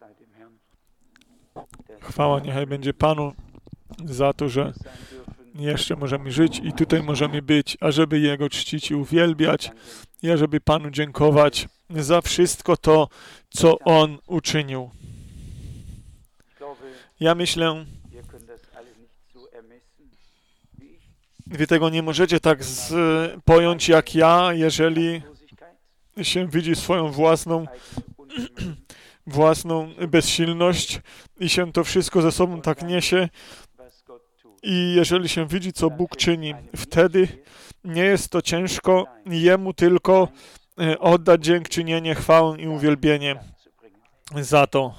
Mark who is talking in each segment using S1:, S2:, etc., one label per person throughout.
S1: Chwała niechaj będzie Panu za to, że jeszcze możemy żyć i tutaj możemy być, ażeby Jego czcić i uwielbiać, i ażeby Panu dziękować za wszystko to, co On uczynił. Ja myślę, wy tego nie możecie tak pojąć jak ja, jeżeli się widzi swoją własną bezsilność i się to wszystko ze sobą tak niesie. I jeżeli się widzi, co Bóg czyni, wtedy nie jest to ciężko Jemu tylko oddać dziękczynienie, chwałę i uwielbienie za to.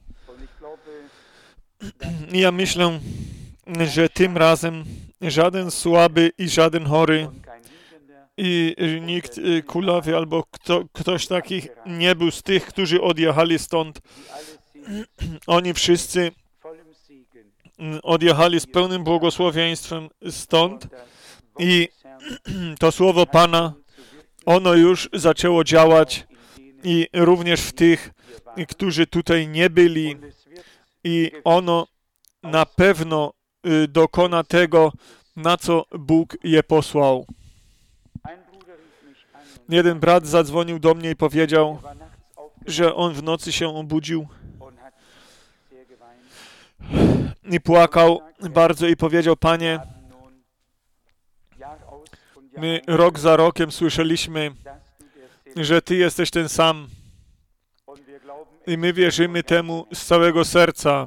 S1: I ja myślę, że tym razem żaden słaby i żaden chory i nikt kulawy albo ktoś takich nie był z tych, którzy odjechali stąd. Oni wszyscy odjechali z pełnym błogosławieństwem stąd i to słowo Pana, ono już zaczęło działać i również w tych, którzy tutaj nie byli i ono na pewno dokona tego, na co Bóg je posłał. Jeden brat zadzwonił do mnie i powiedział, że on w nocy się obudził i płakał bardzo i powiedział: Panie, my rok za rokiem słyszeliśmy, że Ty jesteś ten sam i my wierzymy temu z całego serca.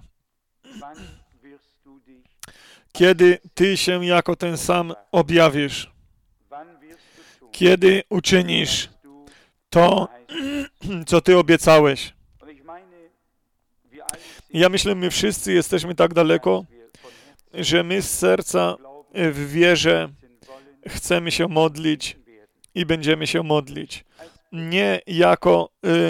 S1: Kiedy Ty się jako ten sam objawisz? Kiedy uczynisz to, co Ty obiecałeś? Ja myślę, my wszyscy jesteśmy tak daleko, że my z serca w wierze chcemy się modlić i będziemy się modlić. Nie jako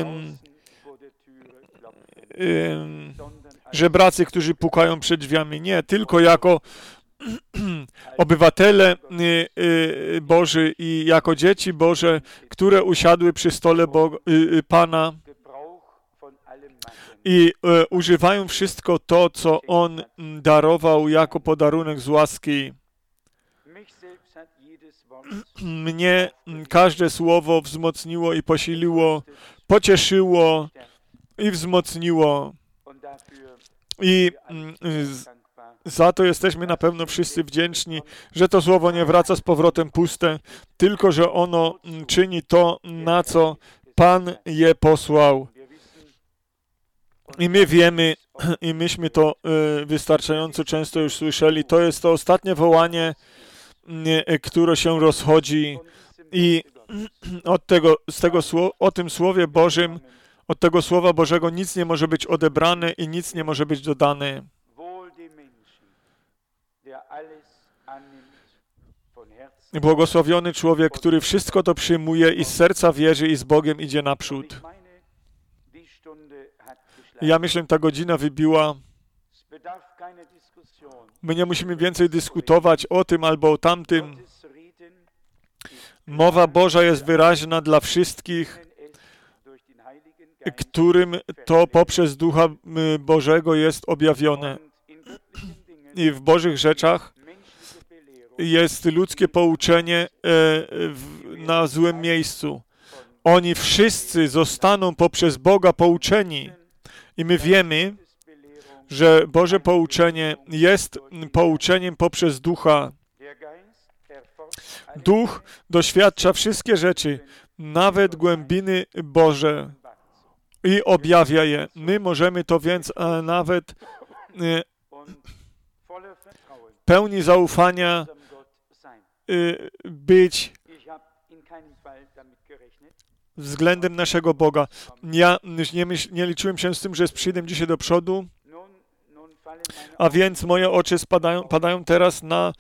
S1: żebracy, którzy pukają przed drzwiami. Nie, tylko jako obywatele Boży i jako dzieci Boże, które usiadły przy stole Pana i używają wszystko to, co On darował jako podarunek z łaski. Mnie każde słowo wzmocniło i posiliło, pocieszyło i wzmocniło. I za to jesteśmy na pewno wszyscy wdzięczni, że to słowo nie wraca z powrotem puste, tylko że ono czyni to, na co Pan je posłał. I my wiemy, i myśmy to wystarczająco często już słyszeli, to jest to ostatnie wołanie, które się rozchodzi i o tym Słowie Bożym, od tego Słowa Bożego nic nie może być odebrane i nic nie może być dodane. Błogosławiony człowiek, który wszystko to przyjmuje i z serca wierzy i z Bogiem idzie naprzód. Ja myślę, ta godzina wybiła. My nie musimy więcej dyskutować o tym albo o tamtym. Mowa Boża jest wyraźna dla wszystkich, którym to poprzez Ducha Bożego jest objawione. I w Bożych rzeczach jest ludzkie pouczenie na złym miejscu. Oni wszyscy zostaną poprzez Boga pouczeni. I my wiemy, że Boże pouczenie jest pouczeniem poprzez Ducha. Duch doświadcza wszystkie rzeczy, nawet głębiny Boże i objawia je. My możemy to więc nawet pełni zaufania być względem naszego Boga. Ja nie liczyłem się z tym, że przyjdę dzisiaj do przodu, a więc moje oczy padają teraz na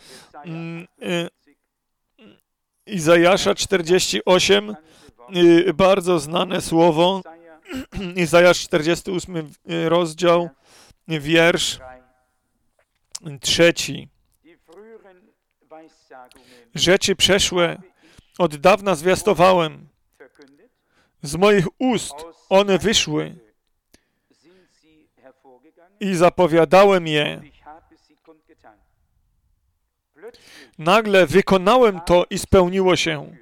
S1: Izajasza 48, bardzo znane słowo. Izajasz 48 rozdział, wiersz 3. Rzeczy przeszłe od dawna zwiastowałem. Z moich ust one wyszły. i zapowiadałem je. Nagle wykonałem to i spełniło się.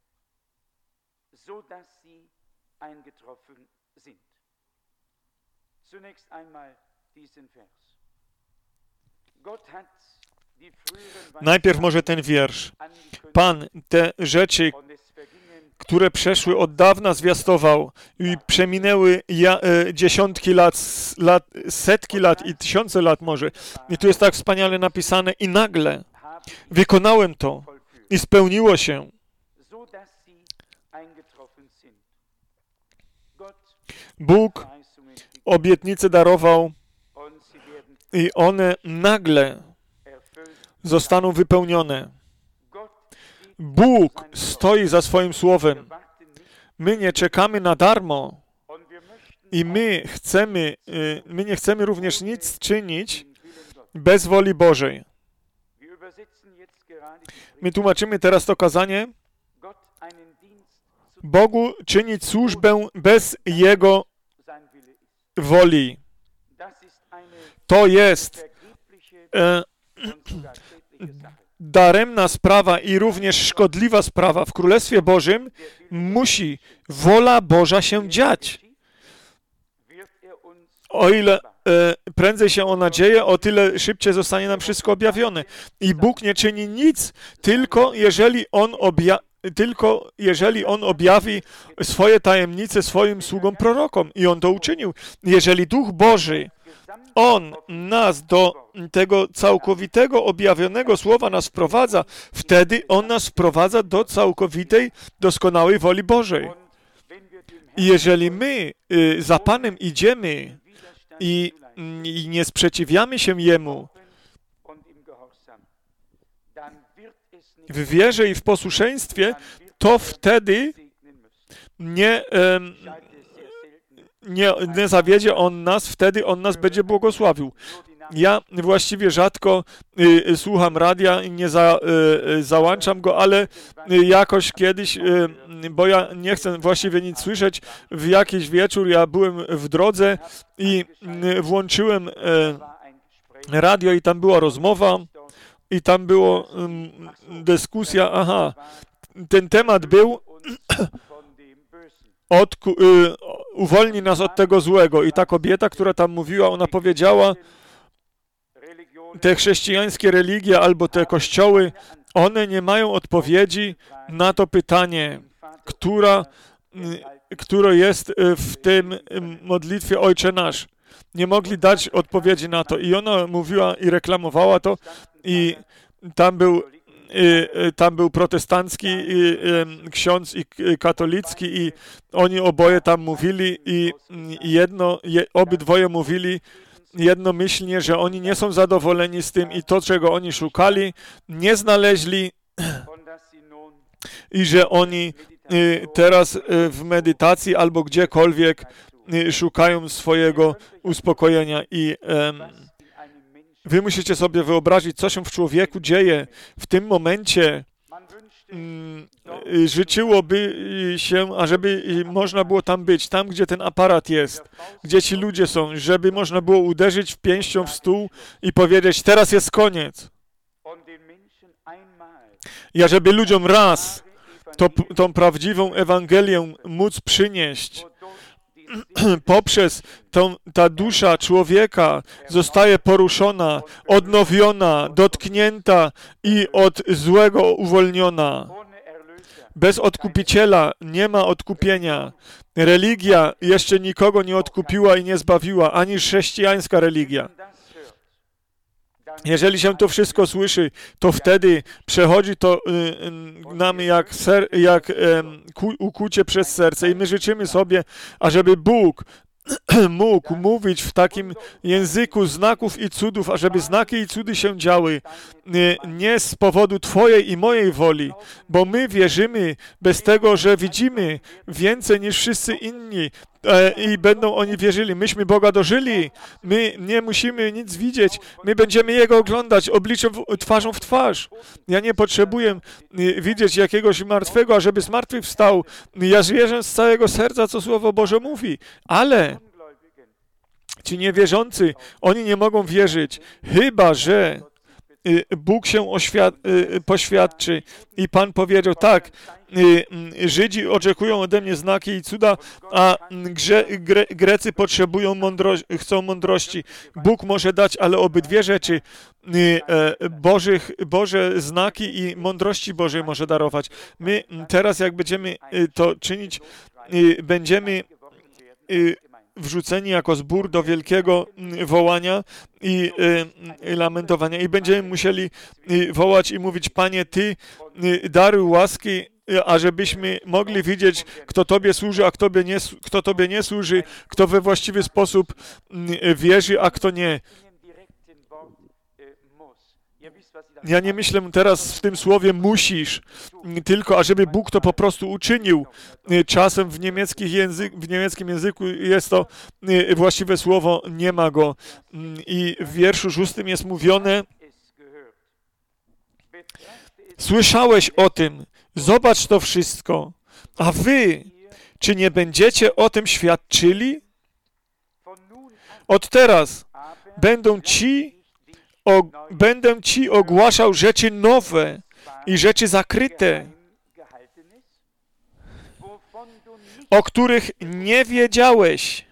S1: Najpierw może ten wiersz. Pan te rzeczy, które przeszły od dawna, zwiastował i przeminęły dziesiątki lat, setki lat i tysiące lat może. I tu jest tak wspaniale napisane i nagle wykonałem to i spełniło się. Bóg obietnice darował i one nagle zostaną wypełnione. Bóg stoi za swoim słowem. My nie czekamy na darmo i my nie chcemy również nic czynić bez woli Bożej. My tłumaczymy teraz to kazanie. Bogu czynić służbę bez Jego woli. To jest daremna sprawa i również szkodliwa sprawa. W Królestwie Bożym musi wola Boża się dziać. O ile prędzej się ona dzieje, o tyle szybciej zostanie nam wszystko objawione. I Bóg nie czyni nic, tylko jeżeli On objawi swoje tajemnice swoim sługom prorokom. I On to uczynił. Jeżeli Duch Boży, On nas do tego całkowitego, objawionego słowa nas wprowadza, wtedy On nas wprowadza do całkowitej, doskonałej woli Bożej. I jeżeli my za Panem idziemy i nie sprzeciwiamy się Jemu w wierze i w posłuszeństwie, to wtedy nie zawiedzie On nas, wtedy On nas będzie błogosławił. Ja właściwie rzadko słucham radia i nie załączam go, ale jakoś kiedyś, bo ja nie chcę właściwie nic słyszeć, w jakiś wieczór ja byłem w drodze i włączyłem radio i tam była rozmowa i tam była dyskusja, ten temat był uwolni nas od tego złego. I ta kobieta, która tam mówiła, ona powiedziała, te chrześcijańskie religie albo te kościoły, one nie mają odpowiedzi na to pytanie, które jest w tym modlitwie Ojcze Nasz. Nie mogli dać odpowiedzi na to. I ona mówiła i reklamowała to i tam był protestancki ksiądz i katolicki i oni oboje tam mówili i obydwoje mówili jednomyślnie, że oni nie są zadowoleni z tym i to, czego oni szukali, nie znaleźli i że oni teraz w medytacji albo gdziekolwiek szukają swojego uspokojenia i wy musicie sobie wyobrazić, co się w człowieku dzieje w tym momencie. Życzyłoby się, ażeby można było tam być, tam, gdzie ten aparat jest, gdzie ci ludzie są, żeby można było uderzyć pięścią w stół i powiedzieć, teraz jest koniec. I ażeby ludziom raz tą prawdziwą Ewangelię móc przynieść, poprzez ta dusza człowieka zostaje poruszona, odnowiona, dotknięta i od złego uwolniona. Bez odkupiciela nie ma odkupienia. Religia jeszcze nikogo nie odkupiła i nie zbawiła, ani chrześcijańska religia. Jeżeli się to wszystko słyszy, to wtedy przechodzi to nam jak ukucie przez serce i my życzymy sobie, ażeby Bóg mógł mówić w takim języku znaków i cudów, ażeby znaki i cudy się działy nie z powodu Twojej i mojej woli, bo my wierzymy bez tego, że widzimy więcej niż wszyscy inni i będą oni wierzyli. Myśmy Boga dożyli, my nie musimy nic widzieć, my będziemy Jego oglądać obliczem twarzą w twarz. Ja nie potrzebuję widzieć jakiegoś martwego, ażeby z martwych wstał. Ja wierzę z całego serca, co Słowo Boże mówi, ale Ci niewierzący, oni nie mogą wierzyć, chyba że Bóg się poświadczy. I Pan powiedział, tak, Żydzi oczekują ode mnie znaki i cuda, a Grecy potrzebują chcą mądrości. Bóg może dać, ale obydwie rzeczy, Boże znaki i mądrości Bożej może darować. My teraz, jak będziemy to czynić, będziemy wrzuceni jako zbór do wielkiego wołania i lamentowania. I będziemy musieli wołać i mówić, Panie, Ty daruj łaski, ażebyśmy mogli widzieć, kto Tobie służy, a kto Tobie nie służy, kto we właściwy sposób wierzy, a kto nie. Ja nie myślę teraz w tym słowie musisz, tylko ażeby Bóg to po prostu uczynił. Czasem w niemieckim języku jest to właściwe słowo, nie ma go. I w wierszu 6 jest mówione, słyszałeś o tym, zobacz to wszystko, a wy, czy nie będziecie o tym świadczyli? Od teraz będę ci ogłaszał rzeczy nowe i rzeczy zakryte, o których nie wiedziałeś.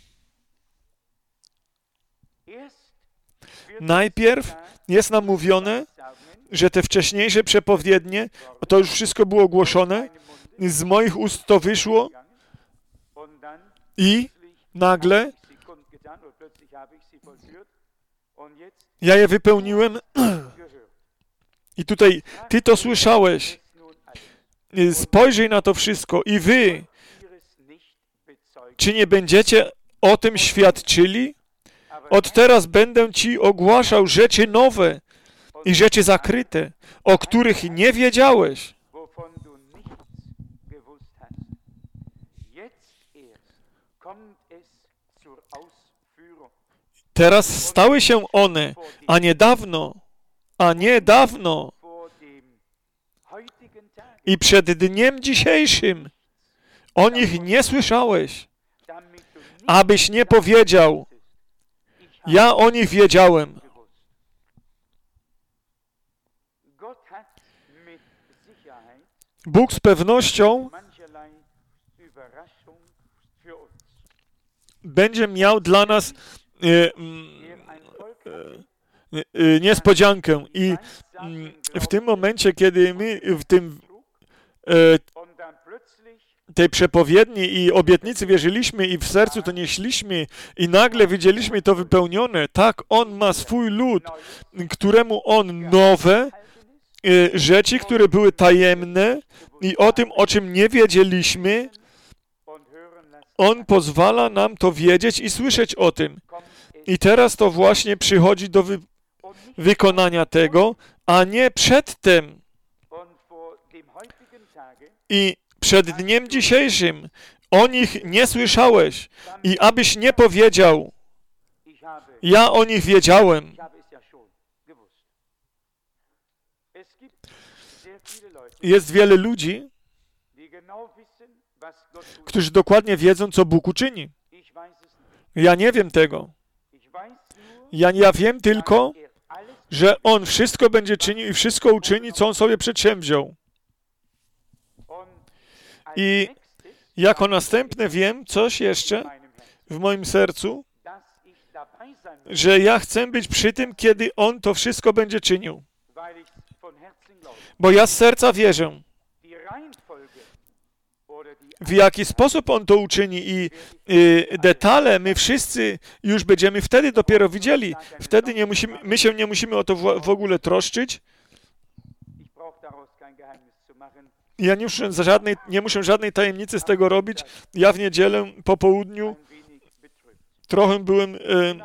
S1: Najpierw jest nam mówione, że te wcześniejsze przepowiednie, to już wszystko było ogłoszone, z moich ust to wyszło i nagle ja je wypełniłem i tutaj Ty to słyszałeś. Spojrzyj na to wszystko i wy, czy nie będziecie o tym świadczyli? Od teraz będę Ci ogłaszał rzeczy nowe i rzeczy zakryte, o których nie wiedziałeś. Teraz stały się one, a nie dawno i przed dniem dzisiejszym o nich nie słyszałeś, abyś nie powiedział, ja o nich wiedziałem. Bóg z pewnością będzie miał dla nas niespodziankę i w tym momencie, kiedy my w tej przepowiedni i obietnicy wierzyliśmy i w sercu to nieśliśmy i nagle widzieliśmy to wypełnione, tak, On ma swój lud, któremu On nowe rzeczy, które były tajemne i o tym, o czym nie wiedzieliśmy, On pozwala nam to wiedzieć i słyszeć o tym. I teraz to właśnie przychodzi do wykonania tego, a nie przedtem. I przed dniem dzisiejszym o nich nie słyszałeś i abyś nie powiedział, ja o nich wiedziałem. Jest wiele ludzi, którzy dokładnie wiedzą, co Bóg uczyni. Ja nie wiem tego. Ja wiem tylko, że On wszystko będzie czynił i wszystko uczyni, co On sobie przedsięwziął. I jako następne wiem coś jeszcze w moim sercu, że ja chcę być przy tym, kiedy On to wszystko będzie czynił. Bo ja z serca wierzę, w jaki sposób On to uczyni i detale my wszyscy już będziemy wtedy dopiero widzieli. Wtedy my się nie musimy o to w ogóle troszczyć. Ja nie muszę żadnej tajemnicy z tego robić. Ja w niedzielę po południu trochę byłem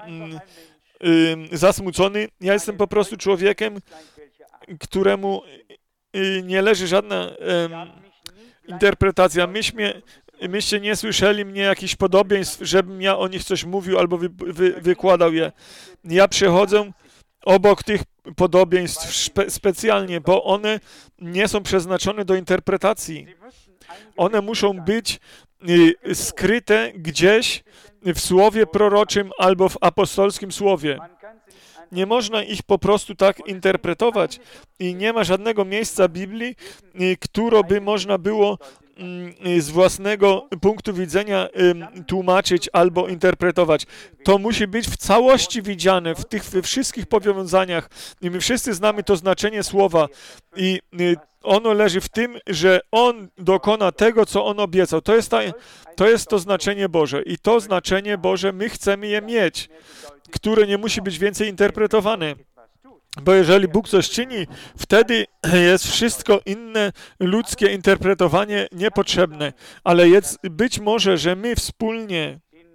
S1: zasmucony. Ja jestem po prostu człowiekiem, któremu nie leży żadna interpretacja. Myście nie słyszeli mnie jakichś podobieństw, żebym ja o nich coś mówił albo wykładał je. Ja przechodzę obok tych podobieństw specjalnie, bo one nie są przeznaczone do interpretacji. One muszą być skryte gdzieś w słowie proroczym albo w apostolskim słowie. Nie można ich po prostu tak interpretować i nie ma żadnego miejsca Biblii, które by można było z własnego punktu widzenia tłumaczyć albo interpretować. To musi być w całości widziane, w tych wszystkich powiązaniach. I my wszyscy znamy to znaczenie słowa i ono leży w tym, że On dokona tego, co On obiecał. To jest to znaczenie Boże. I to znaczenie Boże my chcemy je mieć, które nie musi być więcej interpretowane. Bo jeżeli Bóg coś czyni, wtedy jest wszystko inne ludzkie interpretowanie niepotrzebne. Ale być może, że my wspólnie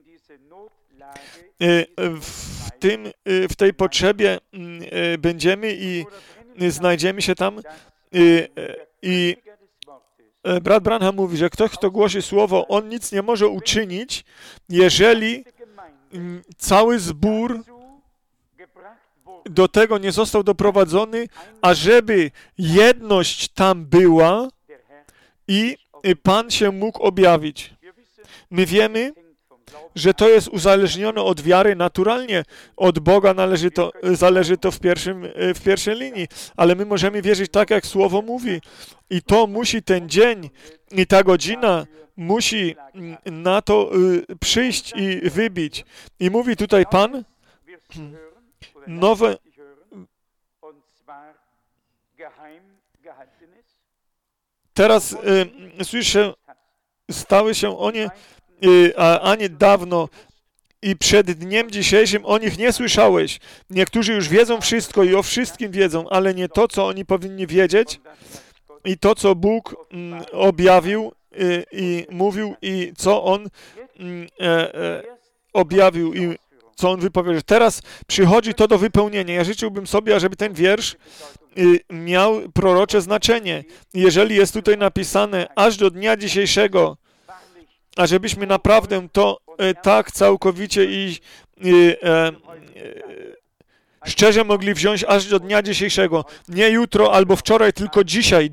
S1: w tej potrzebie będziemy i znajdziemy się tam. I brat Branham mówi, że ktoś, kto głosi słowo, on nic nie może uczynić, jeżeli cały zbór do tego nie został doprowadzony, ażeby jedność tam była i Pan się mógł objawić. My wiemy, że to jest uzależnione od wiary naturalnie. Od Boga zależy to w pierwszej linii, ale my możemy wierzyć tak, jak Słowo mówi. I to musi ten dzień i ta godzina musi na to przyjść i wybić. I mówi tutaj Pan, nowe... Teraz słyszę, stały się one, a nie dawno i przed dniem dzisiejszym o nich nie słyszałeś. Niektórzy już wiedzą wszystko i o wszystkim wiedzą, ale nie to, co oni powinni wiedzieć i to, co Bóg objawił i mówił i co On objawił i co On wypowiedział. Teraz przychodzi to do wypełnienia. Ja życzyłbym sobie, ażeby ten wiersz miał prorocze znaczenie. Jeżeli jest tutaj napisane aż do dnia dzisiejszego, ażebyśmy naprawdę to tak całkowicie i szczerze mogli wziąć aż do dnia dzisiejszego. Nie jutro albo wczoraj, tylko dzisiaj.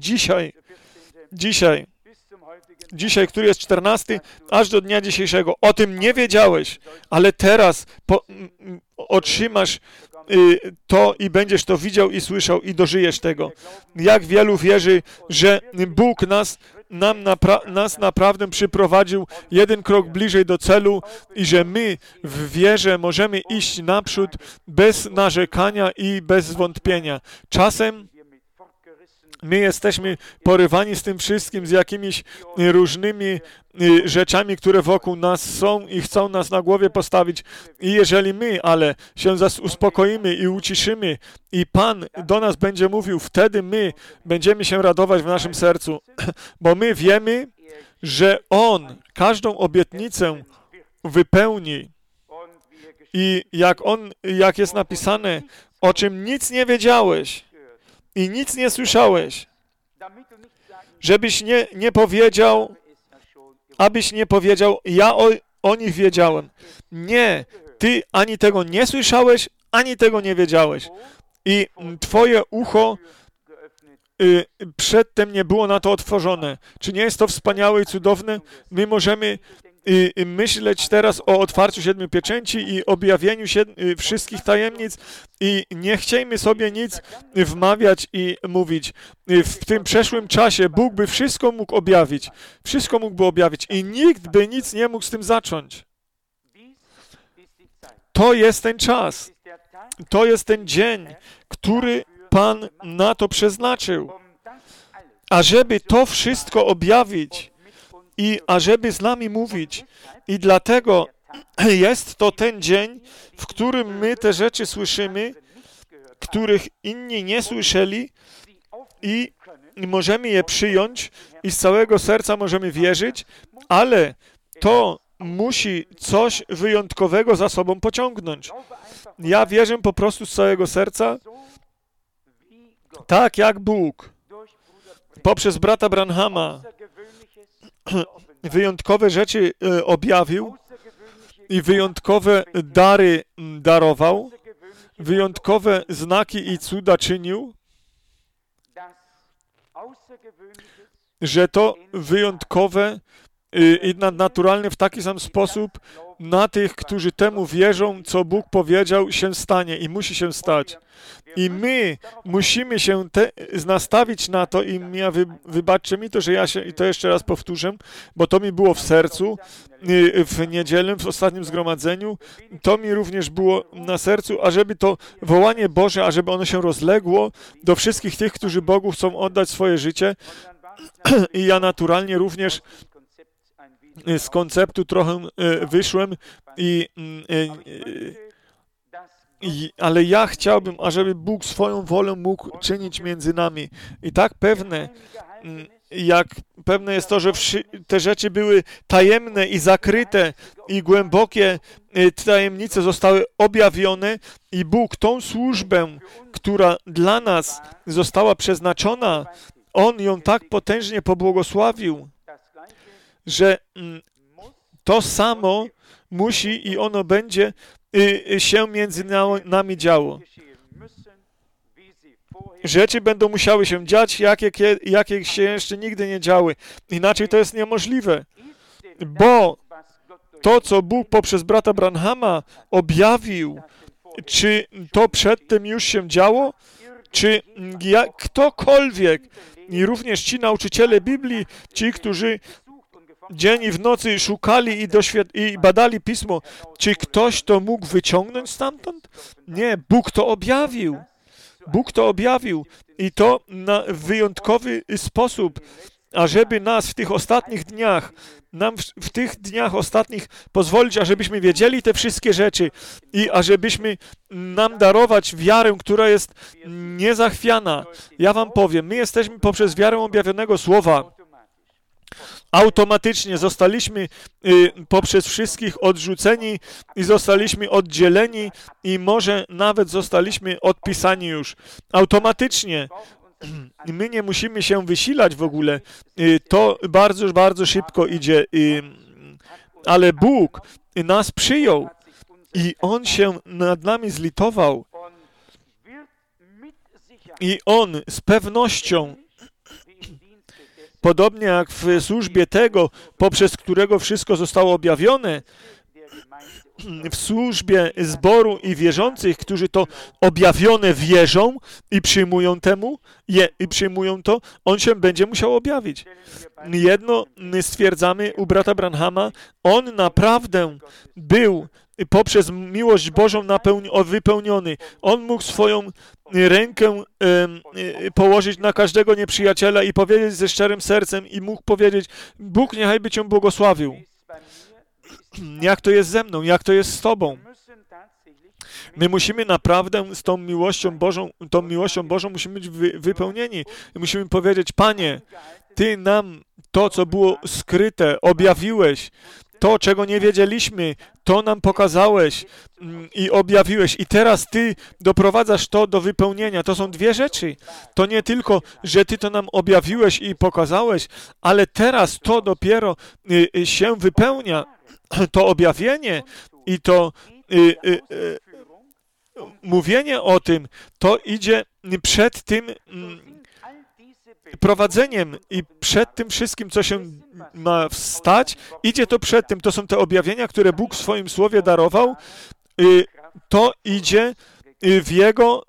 S1: Dzisiaj, który jest 14, aż do dnia dzisiejszego. O tym nie wiedziałeś, ale teraz otrzymasz to i będziesz to widział i słyszał i dożyjesz tego. Jak wielu wierzy, że Bóg nas naprawdę przyprowadził jeden krok bliżej do celu i że my w wierze możemy iść naprzód bez narzekania i bez zwątpienia. Czasem my jesteśmy porywani z tym wszystkim, z jakimiś różnymi rzeczami, które wokół nas są i chcą nas na głowie postawić. I jeżeli my, ale się uspokoimy i uciszymy i Pan do nas będzie mówił, wtedy my będziemy się radować w naszym sercu, bo my wiemy, że On każdą obietnicę wypełni. I jak jest napisane, o czym nic nie wiedziałeś, i nic nie słyszałeś, żebyś nie powiedział, abyś nie powiedział, ja o nich wiedziałem. Nie, ty ani tego nie słyszałeś, ani tego nie wiedziałeś. I twoje ucho przedtem nie było na to otworzone. Czy nie jest to wspaniałe i cudowne? My możemy myśleć teraz o otwarciu 7 pieczęci i objawieniu wszystkich tajemnic i nie chciejmy sobie nic wmawiać i mówić. W tym przeszłym czasie Bóg by wszystko mógł objawić. Wszystko mógłby objawić i nikt by nic nie mógł z tym zacząć. To jest ten czas. To jest ten dzień, który Pan na to przeznaczył. Ażeby to wszystko objawić i ażeby z nami mówić. I dlatego jest to ten dzień, w którym my te rzeczy słyszymy, których inni nie słyszeli i możemy je przyjąć i z całego serca możemy wierzyć, ale to musi coś wyjątkowego za sobą pociągnąć. Ja wierzę po prostu z całego serca, tak jak Bóg poprzez brata Branhama wyjątkowe rzeczy objawił i wyjątkowe dary darował, wyjątkowe znaki i cuda czynił, że to wyjątkowe i nadnaturalny w taki sam sposób na tych, którzy temu wierzą, co Bóg powiedział, się stanie i musi się stać. I my musimy się nastawić na to i wybaczcie mi to, że ja się, i to jeszcze raz powtórzę, bo to mi było w sercu w niedzielę, w ostatnim zgromadzeniu, to mi również było na sercu, ażeby to wołanie Boże, ażeby ono się rozległo do wszystkich tych, którzy Bogu chcą oddać swoje życie. I ja naturalnie również z konceptu trochę wyszłem, ale ja chciałbym, ażeby Bóg swoją wolę mógł czynić między nami. I tak pewne jest to, że te rzeczy były tajemne i zakryte i głębokie tajemnice zostały objawione i Bóg tą służbę, która dla nas została przeznaczona, On ją tak potężnie pobłogosławił, że to samo musi i ono będzie się między nami działo. Rzeczy będą musiały się dziać, jakie się jeszcze nigdy nie działy. Inaczej to jest niemożliwe. Bo to, co Bóg poprzez brata Branhama objawił, czy to przedtem już się działo, czy ktokolwiek, i również ci nauczyciele Biblii, ci, którzy dzień i w nocy szukali i badali Pismo, czy ktoś to mógł wyciągnąć stamtąd? Nie, Bóg to objawił. Bóg to objawił i to na wyjątkowy sposób, ażeby nas w tych ostatnich dniach, w tych dniach ostatnich pozwolić, ażebyśmy wiedzieli te wszystkie rzeczy i ażebyśmy nam darować wiarę, która jest niezachwiana. Ja wam powiem, my jesteśmy poprzez wiarę objawionego Słowa. Automatycznie zostaliśmy poprzez wszystkich odrzuceni i zostaliśmy oddzieleni i może nawet zostaliśmy odpisani już. Automatycznie. My nie musimy się wysilać w ogóle. To bardzo, bardzo szybko idzie. Ale Bóg nas przyjął i On się nad nami zlitował. I On z pewnością, podobnie jak w służbie tego, poprzez którego wszystko zostało objawione, w służbie zboru i wierzących, którzy to objawione wierzą i przyjmują to, on się będzie musiał objawić. Jedno stwierdzamy u brata Branhama, on naprawdę był poprzez miłość Bożą wypełniony. On mógł swoją rękę położyć na każdego nieprzyjaciela i powiedzieć ze szczerym sercem i mógł powiedzieć, Bóg niechaj by cię błogosławił. Jak to jest ze mną, jak to jest z Tobą. My musimy naprawdę z tą miłością Bożą musimy być wypełnieni. I musimy powiedzieć, Panie, Ty nam to, co było skryte, objawiłeś. To, czego nie wiedzieliśmy, to nam pokazałeś i objawiłeś. I teraz Ty doprowadzasz to do wypełnienia. To są dwie rzeczy. To nie tylko, że Ty to nam objawiłeś i pokazałeś, ale teraz to dopiero się wypełnia. To objawienie i to mówienie o tym, to idzie przed tym prowadzeniem i przed tym wszystkim, co się ma stać, idzie to przed tym. To są te objawienia, które Bóg w swoim Słowie darował. To idzie w Jego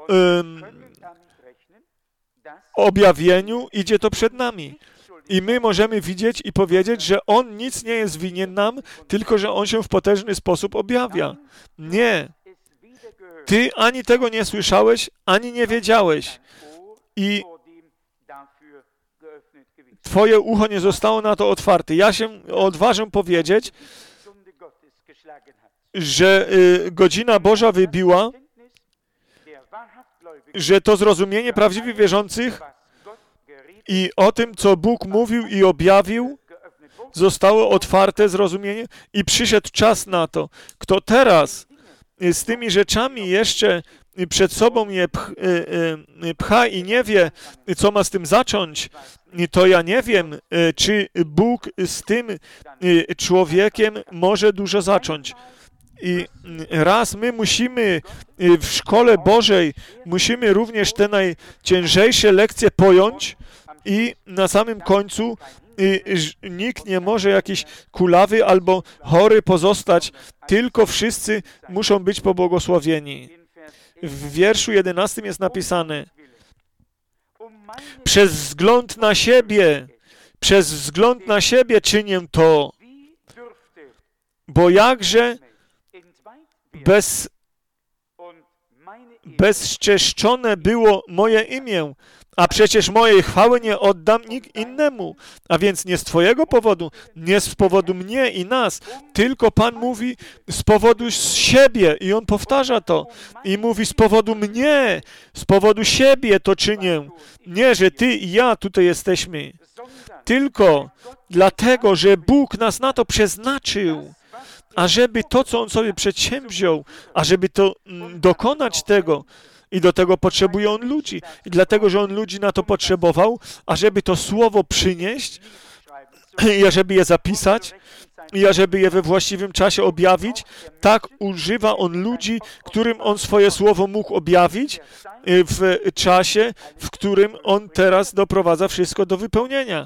S1: objawieniu, idzie to przed nami. I my możemy widzieć i powiedzieć, że On nic nie jest winien nam, tylko że On się w potężny sposób objawia. Nie. Ty ani tego nie słyszałeś, ani nie wiedziałeś. I Twoje ucho nie zostało na to otwarte. Ja się odważę powiedzieć, że godzina Boża wybiła, że to zrozumienie prawdziwych wierzących i o tym, co Bóg mówił i objawił, zostało otwarte zrozumienie i przyszedł czas na to. Kto teraz z tymi rzeczami jeszcze przed sobą je pcha i nie wie, co ma z tym zacząć, to ja nie wiem, czy Bóg z tym człowiekiem może dużo zacząć. I raz my musimy w szkole Bożej, musimy również te najciężejsze lekcje pojąć i na samym końcu nikt nie może jakiś kulawy albo chory pozostać, tylko wszyscy muszą być pobłogosławieni. W wierszu 11 jest napisane: przez wzgląd na siebie czynię to, bo jakże bezczeszczone było moje imię, a przecież mojej chwały nie oddam nikt innemu. A więc nie z Twojego powodu, nie z powodu mnie i nas, tylko Pan mówi z powodu siebie i On powtarza to. I mówi z powodu mnie, z powodu siebie to czynię. Nie, że Ty i ja tutaj jesteśmy, tylko dlatego, że Bóg nas na to przeznaczył, ażeby to, co On sobie przedsięwziął, ażeby to dokonać tego. I do tego potrzebuje On ludzi. I dlatego, że On ludzi na to potrzebował, ażeby to słowo przynieść, i ażeby je zapisać, i ażeby je we właściwym czasie objawić, tak używa On ludzi, którym On swoje słowo mógł objawić w czasie, w którym On teraz doprowadza wszystko do wypełnienia.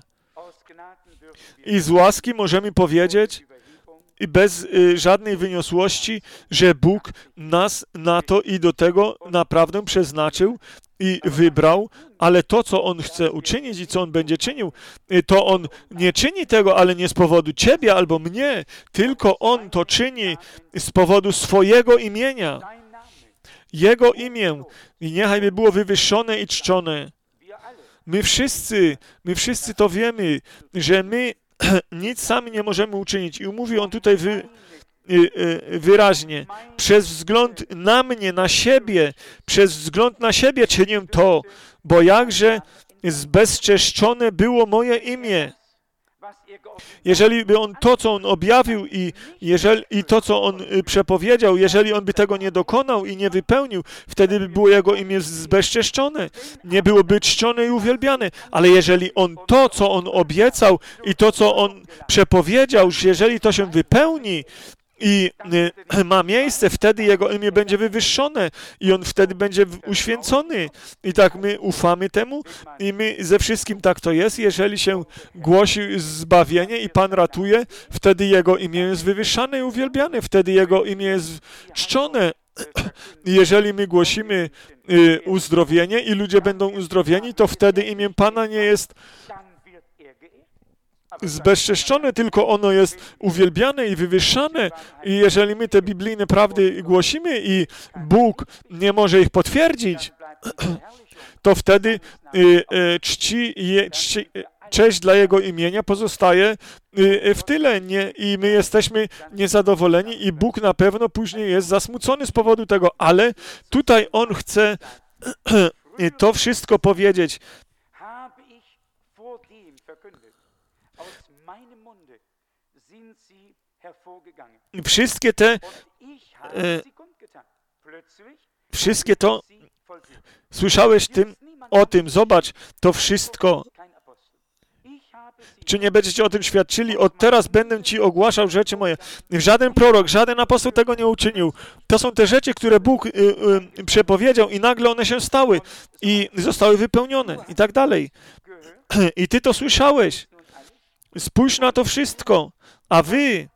S1: I z łaski możemy powiedzieć, i bez żadnej wyniosłości, że Bóg nas na to i do tego naprawdę przeznaczył i wybrał, ale to, co On chce uczynić i co On będzie czynił, to On nie czyni tego, ale nie z powodu Ciebie albo mnie, tylko On to czyni z powodu swojego imienia. Jego imię. I niechaj by było wywyższone i czczone. My wszyscy to wiemy, że my nic sami nie możemy uczynić. I mówi On tutaj wyraźnie, przez wzgląd na mnie, na siebie, przez wzgląd na siebie czynię to, bo jakże zbezczeszczone było moje imię. Jeżeli by On to, co On objawił i to, co On przepowiedział, jeżeli On by tego nie dokonał i nie wypełnił, wtedy by było Jego imię zbezczeszczone, nie byłoby czczone i uwielbiane. Ale jeżeli On to, co On obiecał i to, co On przepowiedział, że jeżeli to się wypełni i ma miejsce, wtedy Jego imię będzie wywyższone i On wtedy będzie uświęcony. I tak my ufamy temu i my ze wszystkim tak to jest. Jeżeli się głosi zbawienie i Pan ratuje, wtedy Jego imię jest wywyższane i uwielbiane. Wtedy Jego imię jest czczone. Jeżeli my głosimy uzdrowienie i ludzie będą uzdrowieni, to wtedy imię Pana nie jest zbezczeszczone, tylko ono jest uwielbiane i wywyższane. I jeżeli my te biblijne prawdy głosimy i Bóg nie może ich potwierdzić, to wtedy cześć dla Jego imienia pozostaje w tyle i my jesteśmy niezadowoleni i Bóg na pewno później jest zasmucony z powodu tego, ale tutaj On chce to wszystko powiedzieć. Wszystkie to, słyszałeś o tym, zobacz, to wszystko. Czy nie będziecie o tym świadczyli? Od teraz będę ci ogłaszał rzeczy moje. Żaden prorok, żaden apostoł tego nie uczynił. To są te rzeczy, które Bóg przepowiedział i nagle one się stały i zostały wypełnione i tak dalej. I ty to słyszałeś. Spójrz na to wszystko. A wy,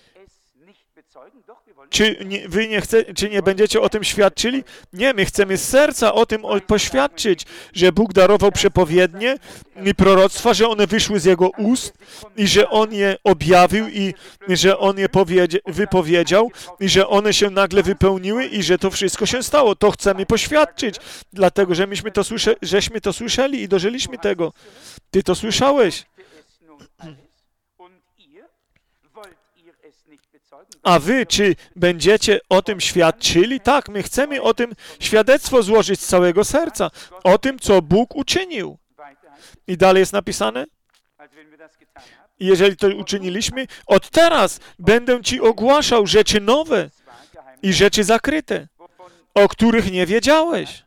S1: czy nie będziecie o tym świadczyli? Nie, my chcemy z serca o tym poświadczyć, że Bóg darował przepowiednie i proroctwa, że one wyszły z Jego ust i że On je objawił i że On je wypowiedział i że one się nagle wypełniły i że to wszystko się stało. To chcemy poświadczyć, dlatego że żeśmy to słyszeli i dożyliśmy tego. Ty to słyszałeś. A wy, czy będziecie o tym świadczyli? Tak, my chcemy o tym świadectwo złożyć z całego serca. O tym, co Bóg uczynił. I dalej jest napisane? Jeżeli to uczyniliśmy, od teraz będę ci ogłaszał rzeczy nowe i rzeczy zakryte, o których nie wiedziałeś.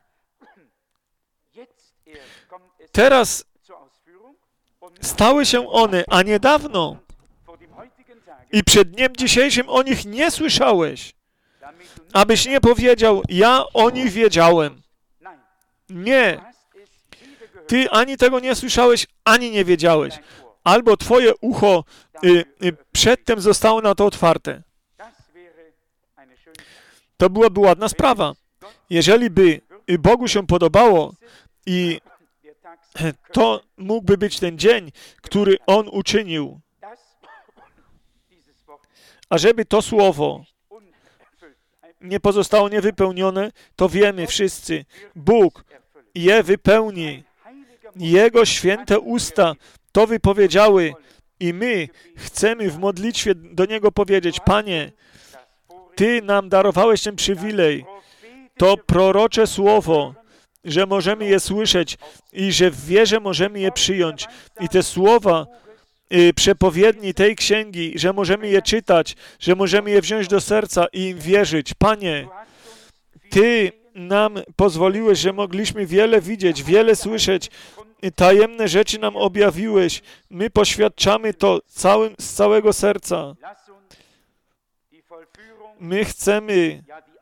S1: Teraz stały się one, a niedawno. I przed dniem dzisiejszym o nich nie słyszałeś, abyś nie powiedział, ja o nich wiedziałem. Nie. Ty ani tego nie słyszałeś, ani nie wiedziałeś. albo Twoje ucho przedtem zostało na to otwarte. To byłaby ładna sprawa. Jeżeli by Bogu się podobało i to mógłby być ten dzień, który On uczynił, a żeby to słowo nie pozostało niewypełnione, to wiemy wszyscy, Bóg je wypełni. Jego święte usta to wypowiedziały i my chcemy w modlitwie do Niego powiedzieć: Panie, Ty nam darowałeś ten przywilej, to prorocze słowo, że możemy je słyszeć i że w wierze możemy je przyjąć. I te słowa przepowiedni tej księgi, że możemy je czytać, że możemy je wziąć do serca i im wierzyć. Panie, Ty nam pozwoliłeś, że mogliśmy wiele widzieć, wiele słyszeć, tajemne rzeczy nam objawiłeś. My poświadczamy to z całego serca. My chcemy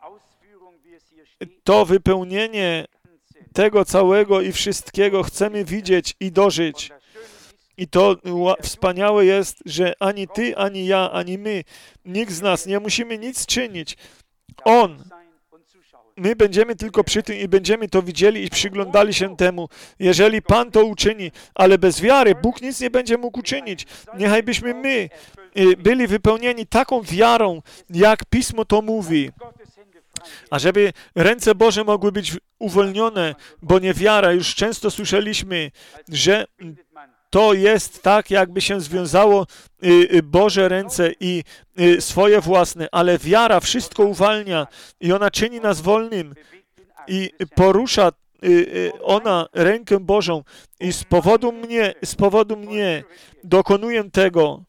S1: to wypełnienie tego całego i wszystkiego chcemy widzieć i dożyć. I to wspaniałe jest, że ani Ty, ani ja, ani my, nikt z nas nie musimy nic czynić. On. My będziemy tylko przy tym i będziemy to widzieli i przyglądali się temu. Jeżeli Pan to uczyni, ale bez wiary Bóg nic nie będzie mógł uczynić. Niechajbyśmy my byli wypełnieni taką wiarą, jak Pismo to mówi. A żeby ręce Boże mogły być uwolnione, bo niewiara, już często słyszeliśmy, że to jest tak, jakby się związało Boże ręce i swoje własne, ale wiara wszystko uwalnia i ona czyni nas wolnym i porusza ona rękę Bożą i z powodu mnie dokonuję tego.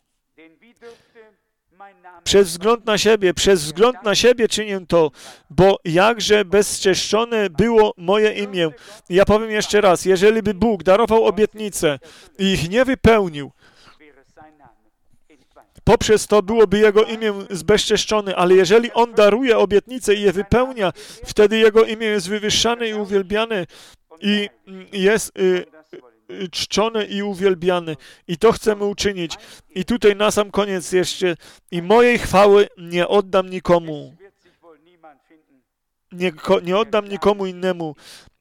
S1: Przez wzgląd na siebie czynię to, bo jakże bezczeszczone było moje imię. Ja powiem jeszcze raz, jeżeli by Bóg darował obietnice i ich nie wypełnił, poprzez to byłoby Jego imię zbezczeszczone, ale jeżeli On daruje obietnice i je wypełnia, wtedy Jego imię jest wywyższane i uwielbiane i jest czczone i uwielbiane. I to chcemy uczynić. I tutaj na sam koniec jeszcze, i mojej chwały nie oddam nikomu. Nie oddam nikomu innemu.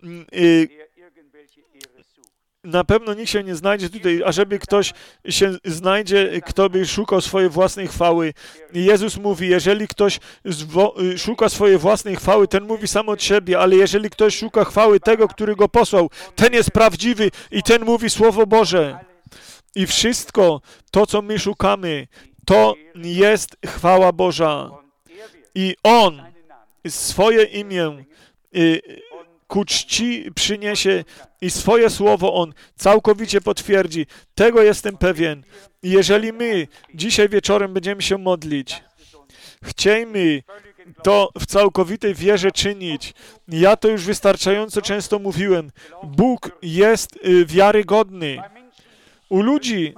S1: Na pewno nikt się nie znajdzie tutaj, ażeby ktoś się znajdzie, kto by szukał swojej własnej chwały. I Jezus mówi, jeżeli ktoś szuka swojej własnej chwały, ten mówi sam od siebie, ale jeżeli ktoś szuka chwały tego, który go posłał, ten jest prawdziwy i ten mówi Słowo Boże. I wszystko to, co my szukamy, to jest chwała Boża. I On swoje imię ku czci przyniesie i swoje słowo On całkowicie potwierdzi. Tego jestem pewien. I jeżeli my dzisiaj wieczorem będziemy się modlić, chciejmy to w całkowitej wierze czynić. Ja to już wystarczająco często mówiłem. Bóg jest wiarygodny. U ludzi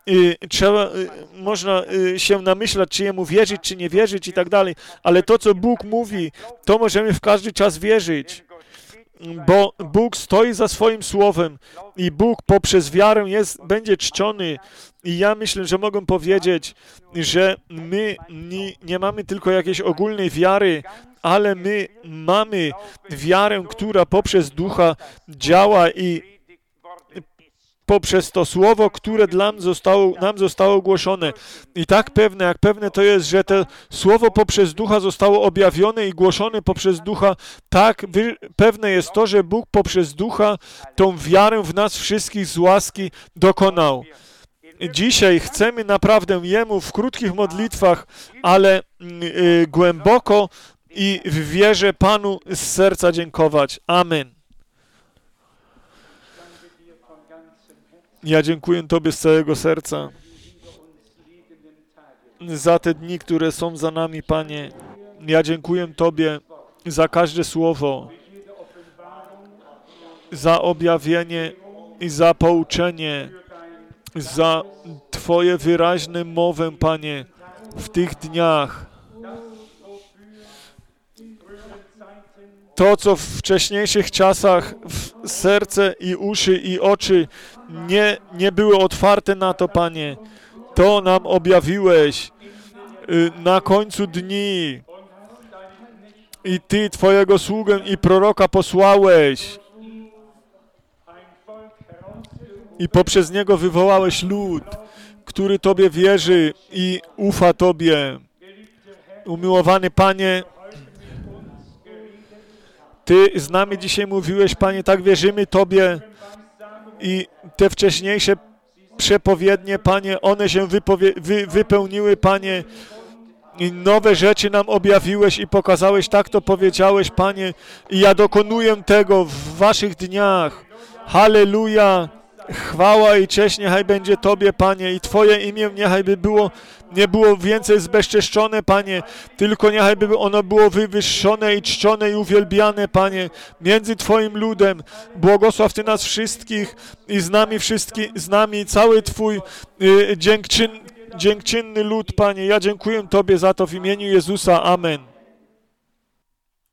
S1: można się namyślać, czy Jemu wierzyć, czy nie wierzyć i tak dalej, ale to, co Bóg mówi, to możemy w każdy czas wierzyć. Bo Bóg stoi za swoim słowem i Bóg poprzez wiarę będzie czczony. I ja myślę, że mogę powiedzieć, że my nie mamy tylko jakiejś ogólnej wiary, ale my mamy wiarę, która poprzez Ducha działa i poprzez to słowo, które nam zostało ogłoszone. I tak pewne, jak pewne to jest, że to słowo poprzez Ducha zostało objawione i głoszone poprzez Ducha, tak pewne jest to, że Bóg poprzez Ducha tą wiarę w nas wszystkich z łaski dokonał. Dzisiaj chcemy naprawdę Jemu w krótkich modlitwach, ale głęboko i w wierze Panu z serca dziękować. Amen. Ja dziękuję Tobie z całego serca za te dni, które są za nami, Panie. Ja dziękuję Tobie za każde słowo, za objawienie i za pouczenie, za Twoje wyraźne mowę, Panie, w tych dniach. to, co w wcześniejszych czasach w serce i uszy i oczy nie były otwarte na to, Panie, to nam objawiłeś na końcu dni i Ty Twojego sługę i proroka posłałeś i poprzez niego wywołałeś lud, który Tobie wierzy i ufa Tobie. Umiłowany Panie, Ty z nami dzisiaj mówiłeś, Panie, tak wierzymy Tobie i te wcześniejsze przepowiednie, Panie, one się wypełniły, Panie, i nowe rzeczy nam objawiłeś i pokazałeś, tak to powiedziałeś, Panie, i ja dokonuję tego w Waszych dniach. Halleluja! Chwała i cześć niechaj będzie Tobie, Panie, i Twoje imię niechaj by nie było więcej zbezczeszczone, Panie, tylko niechaj by ono było wywyższone i czczone i uwielbiane, Panie, między Twoim ludem. Błogosław Ty nas wszystkich i z nami cały Twój dziękczynny lud, Panie. Ja dziękuję Tobie za to w imieniu Jezusa. Amen.